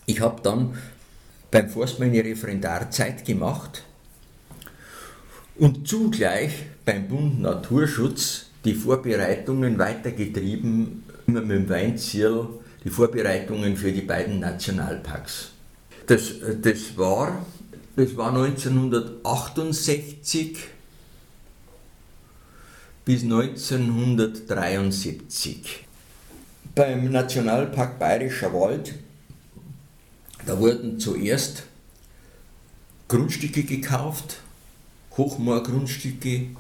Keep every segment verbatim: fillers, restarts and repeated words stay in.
Ich habe dann beim Forst meine Referendarzeit gemacht und zugleich beim Bund Naturschutz die Vorbereitungen weitergetrieben, immer mit dem Weinzierl, die Vorbereitungen für die beiden Nationalparks. Das, das, war, das war neunzehnhundertachtundsechzig bis neunzehnhundertdreiundsiebzig. Beim Nationalpark Bayerischer Wald, da wurden zuerst Grundstücke gekauft, Hochmoorgrundstücke,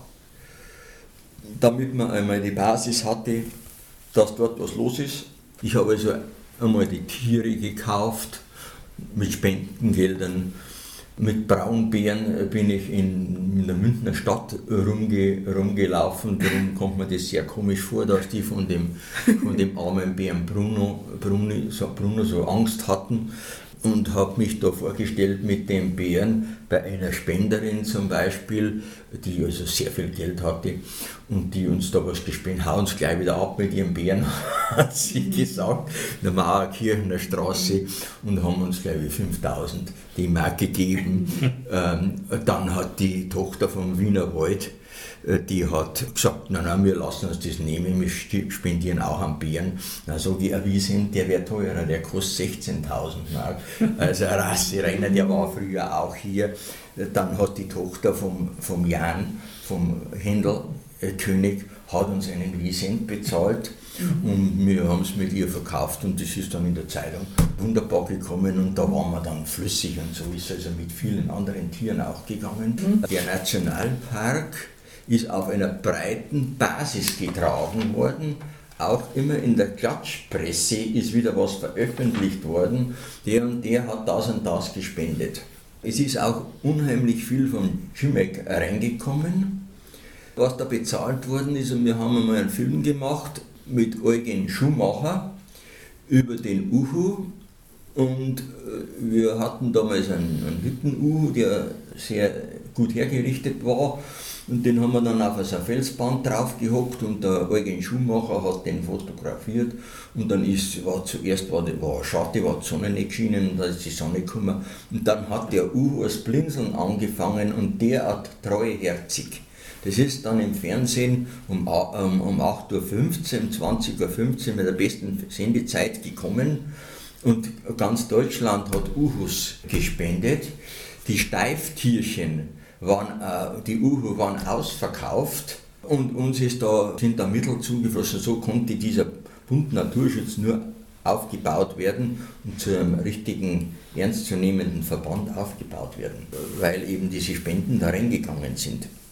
damit man einmal die Basis hatte, dass dort was los ist. Ich habe also einmal die Tiere gekauft mit Spendengeldern. Mit Braunbären bin ich in, in der Münchner Stadt rumge, rumgelaufen, darum kommt mir das sehr komisch vor, dass die von dem, von dem armen Bären Bruno, Bruno, so, Bruno so Angst hatten, und habe mich da vorgestellt mit den Bären bei einer Spenderin zum Beispiel, die also sehr viel Geld hatte und die uns da was gespendet, hauen uns gleich wieder ab mit ihren Bären, hat sie gesagt, in der Mauerkirchener Straße, und haben uns gleich wie fünftausend D-Mark gegeben. ähm, dann hat die Tochter vom Wiener Wald, die hat gesagt, nein, nein, wir lassen uns das nehmen, wir spendieren auch an Bären. Dann sage ich, ein Wiesent, der wäre teurer, der kostet sechzehntausend Mark. Also ein Rasserenner, der war früher auch hier. Dann hat die Tochter vom, vom Jan, vom Händelkönig, hat uns einen Wiesent bezahlt, und wir haben es mit ihr verkauft, und das ist dann in der Zeitung wunderbar gekommen, und da waren wir dann flüssig, und so ist es also mit vielen anderen Tieren auch gegangen. Der Nationalpark ist auf einer breiten Basis getragen worden. Auch immer in der Klatschpresse ist wieder was veröffentlicht worden. Der und der hat das und das gespendet. Es ist auch unheimlich viel von Cimek reingekommen, was da bezahlt worden ist. Und wir haben einmal einen Film gemacht mit Eugen Schumacher über den Uhu. Und wir hatten damals einen, einen Hütten-Uhu, der sehr gut hergerichtet war. Und den haben wir dann auf ein Felsband draufgehockt, und der Eugen Schumacher hat den fotografiert, und dann ist, war zuerst war, war Schatten, war die Sonne nicht geschienen, und dann ist die Sonne gekommen, und dann hat der Uhu das Blinzeln angefangen, und derart treuherzig. Das ist dann im Fernsehen um, um, um acht Uhr fünfzehn, zwanzig Uhr fünfzehn mit der besten Sendezeit gekommen, und ganz Deutschland hat Uhus gespendet. Die Steiftierchen waren, äh, die Uhu waren ausverkauft, und uns ist da, sind da Mittel zugeflossen. So konnte dieser Bund Naturschutz nur aufgebaut werden und zu einem richtigen, ernstzunehmenden Verband aufgebaut werden, weil eben diese Spenden da reingegangen sind.